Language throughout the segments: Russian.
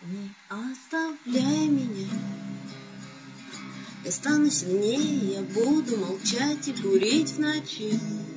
Не оставляй меня, я стану сильнее, я буду молчать и курить в ночи.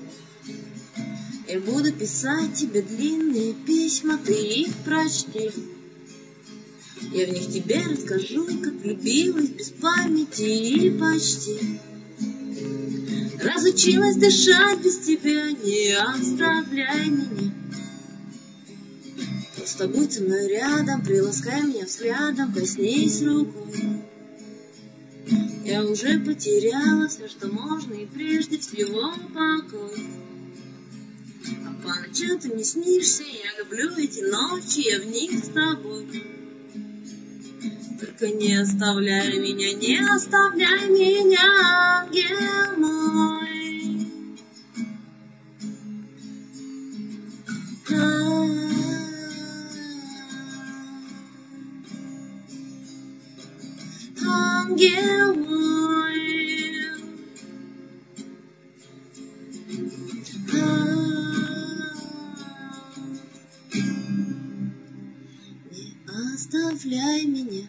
Я буду писать тебе длинные письма, ты их прочти. Я в них тебе расскажу, как влюбилась без памяти и почти. Разучилась дышать без тебя, не оставляй меня. Вот с тобой со мной рядом, приласкай меня взглядом, коснись рукой. Я уже потеряла все, что можно, и прежде всего покой. А по ночам ты мне снишься, я люблю эти ночи, я в них с тобой. Только не оставляй меня, не оставляй меня, ангел мой. Ангел мой. Не оставляй меня.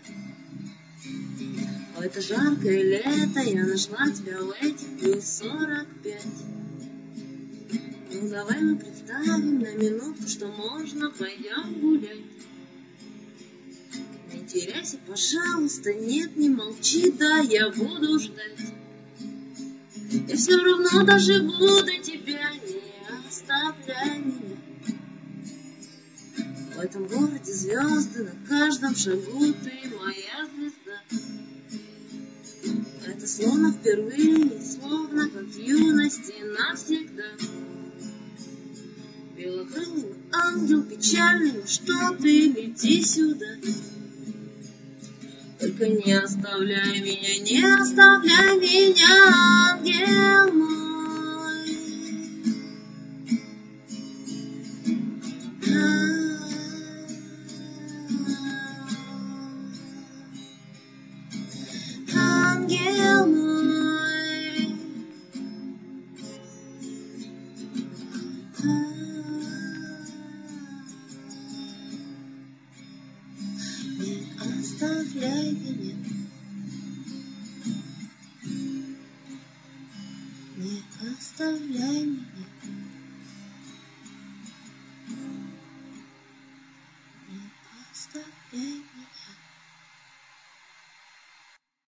В это жаркое лето я нашла тебя в этих плюс 45. Ну давай мы представим на минуту, что можно, пойдем гулять. Не теряйся, пожалуйста, нет, не молчи, да, я буду ждать. Я все равно доживу до тебя, не оставляй меня. В этом городе звезды, на каждом шагу ты моя звезда. Это словно впервые, словно как в юности навсегда. Белокрылый ангел печальный, ну что ты, лети сюда. Только не оставляй меня, не оставляй меня, ангел мой. Ангел мой. Не оставляй меня. Не оставляй меня.